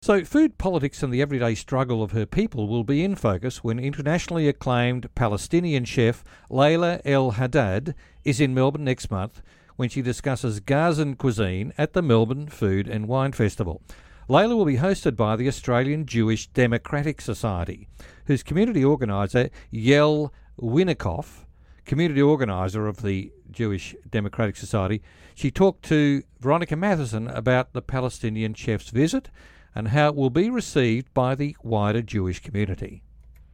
So food politics and the everyday struggle of her people will be in focus when internationally acclaimed Palestinian chef Layla El Haddad is in Melbourne next month when she discusses Gazan cuisine at the Melbourne Food and Wine Festival. Layla will be hosted by the Australian Jewish Democratic Society, whose community organiser Yael Winikoff, community organiser of the Jewish Democratic Society, she talked to Veronica Matheson about the Palestinian chef's visit and how it will be received by the wider Jewish community.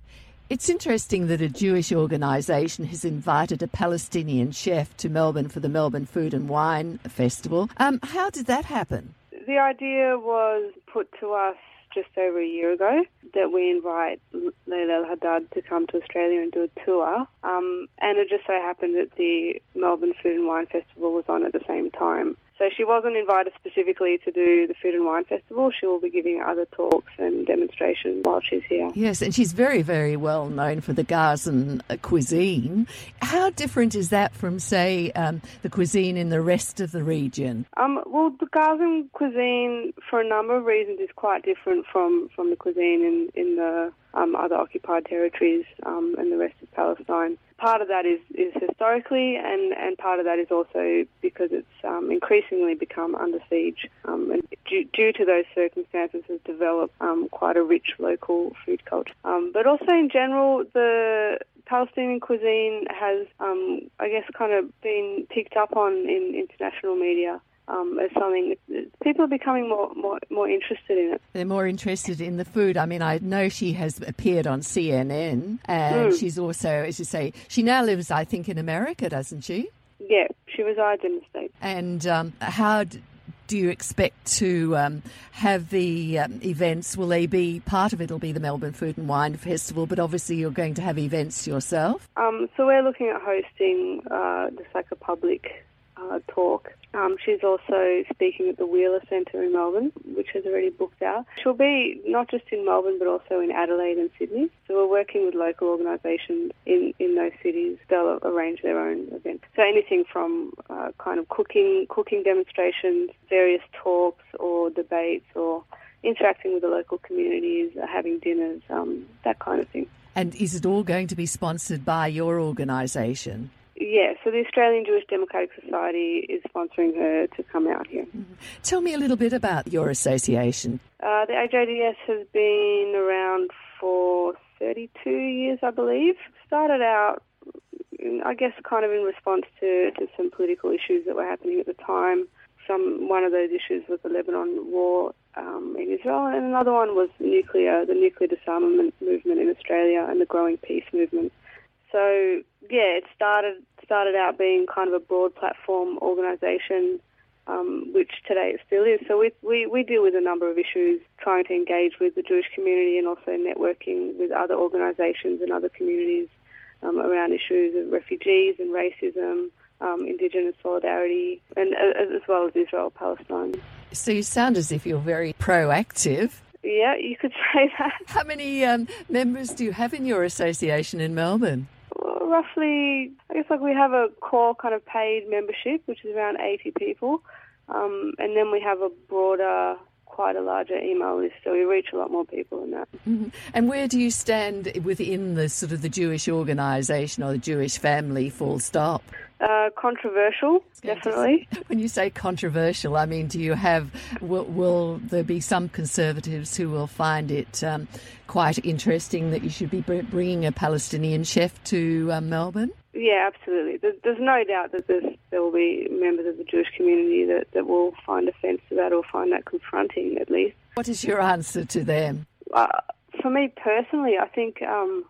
It's interesting that a Jewish organisation has invited a Palestinian chef to Melbourne for the Melbourne Food and Wine Festival. How did that happen? The idea was put to us just over a year ago that we invite Layla El Haddad to come to Australia and do a tour. And it just so happened that the Melbourne Food and Wine Festival was on at the same time. So she wasn't invited specifically to do the Food and Wine Festival. She will be giving other talks and demonstrations while she's here. Yes, and she's very, very well known for the Gazan cuisine. How different is that from, say, the cuisine in the rest of the region? Well, the Gazan cuisine, for a number of reasons, is quite different from the cuisine in the other occupied territories and the rest of Palestine. Part of that is historically, and part of that is also because it's increasingly become under siege. And due to those circumstances, has developed quite a rich local food culture. But also in general, the Palestinian cuisine has, I guess, kind of been picked up on in international media. As something people are becoming more interested in it. They're more interested in the food. I mean, I know she has appeared on CNN, and she's also, as you say, she now lives, I think, in America, doesn't she? Yeah, she resides in the States. And how do you expect to have the events? Will they be, part of it will be the Melbourne Food and Wine Festival, but obviously you're going to have events yourself? So we're looking at hosting just like a public talk. She's also speaking at the Wheeler Centre in Melbourne, which has already booked out. She'll be not just in Melbourne, but also in Adelaide and Sydney. So we're working with local organisations in those cities. They'll arrange their own events. So anything from kind of cooking demonstrations, various talks or debates, or interacting with the local communities, having dinners, that kind of thing. And is it all going to be sponsored by your organisation? Yeah, so the Australian Jewish Democratic Society is sponsoring her to come out here. Mm-hmm. Tell me a little bit about your association. The AJDS has been around for 32 years, I believe. Started out, I guess, kind of in response to some political issues that were happening at the time. One of those issues was the Lebanon war in Israel, and another one was the nuclear disarmament movement in Australia and the growing peace movement. So, yeah, it started out being kind of a broad platform organisation, which today it still is. So we deal with a number of issues, trying to engage with the Jewish community and also networking with other organisations and other communities around issues of refugees and racism, Indigenous solidarity, and as well as Israel-Palestine. So you sound as if you're very proactive. Yeah, you could say that. How many members do you have in your association in Melbourne? Well, roughly, I guess we have a core kind of paid membership, which is around 80 people. And then we have a broader, quite a larger email list, so we reach a lot more people than that. Mm-hmm. And where do you stand within the sort of the Jewish organisation or the Jewish family, full stop? Controversial, definitely. When you say controversial, I mean, do you have, will there be some conservatives who will find it quite interesting that you should be bringing a Palestinian chef to Melbourne? Yeah, absolutely. There's no doubt that there will be members of the Jewish community that will find offence to that or find that confronting, at least. What is your answer to them? For me personally, I think,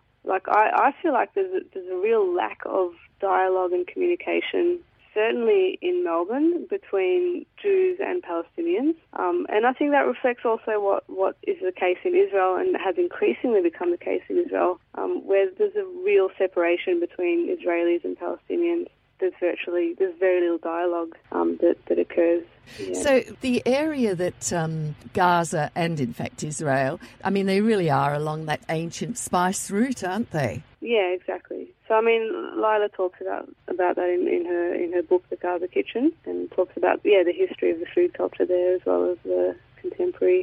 I feel like there's a real lack of dialogue and communication, certainly in Melbourne, between Jews and Palestinians. And I think that reflects also what is the case in Israel and has increasingly become the case in Israel, where there's a real separation between Israelis and Palestinians. There's very little dialogue that occurs. Yeah. So the area that Gaza and, in fact, Israel, I mean, they really are along that ancient spice route, aren't they? Yeah, exactly. So, I mean, Layla talks about that in her book, The Gaza Kitchen, and talks about, the history of the food culture there as well as the contemporary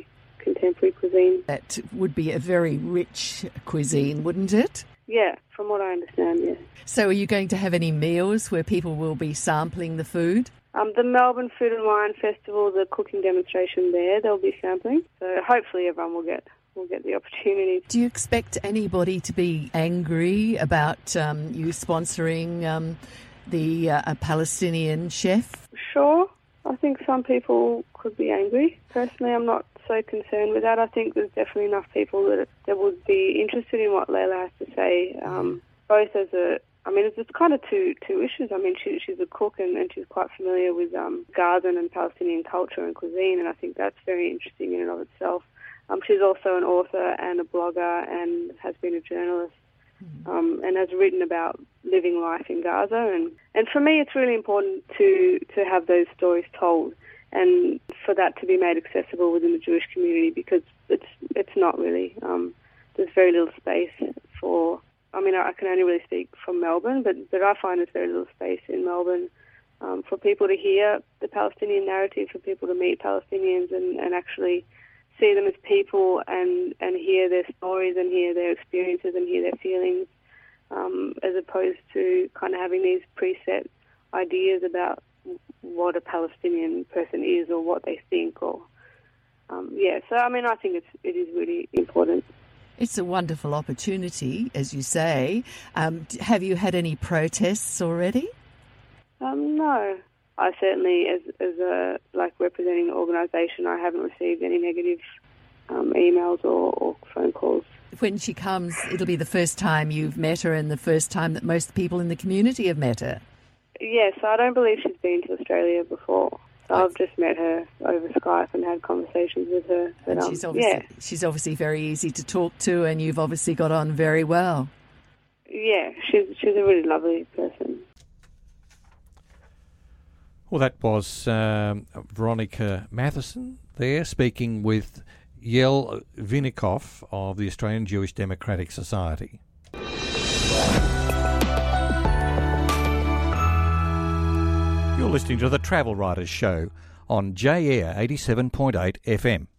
contemporary cuisine. That would be a very rich cuisine, wouldn't it? Yeah, from what I understand, yes. So are you going to have any meals where people will be sampling the food? The Melbourne Food and Wine Festival, the cooking demonstration there, they'll be sampling. So hopefully everyone will get the opportunity. Do you expect anybody to be angry about you sponsoring a Palestinian chef? Sure. I think some people could be angry. Personally, I'm not so concerned with that. I think there's definitely enough people that would be interested in what Layla has to say, both as it's kind of two issues. I mean, she's a cook and she's quite familiar with Gazan and Palestinian culture and cuisine, and I think that's very interesting in and of itself. She's also an author and a blogger and has been a journalist and has written about living life in Gaza. And for me, it's really important to have those stories told and for that to be made accessible within the Jewish community, because it's not really. There's very little space for... I mean, I can only really speak from Melbourne, but I find there's very little space in Melbourne for people to hear the Palestinian narrative, for people to meet Palestinians and actually see them as people and hear their stories and hear their experiences and hear their feelings, as opposed to kind of having these preset ideas about what a Palestinian person is or what they think. So I mean, I think it is really important. It's a wonderful opportunity, as you say. Have you had any protests already? No. I certainly, as representing the organisation, I haven't received any negative emails or phone calls. When she comes, it'll be the first time you've met her and the first time that most people in the community have met her. Yes, I don't believe she's been to Australia before. So I've just met her over Skype and had conversations with her. But, she's obviously very easy to talk to, and you've obviously got on very well. Yeah, she's a really lovely person. Well, that was Veronica Matheson there speaking with Yael Vinikoff of the Australian Jewish Democratic Society. You're listening to the Travel Writers Show on J-Air 87.8 FM.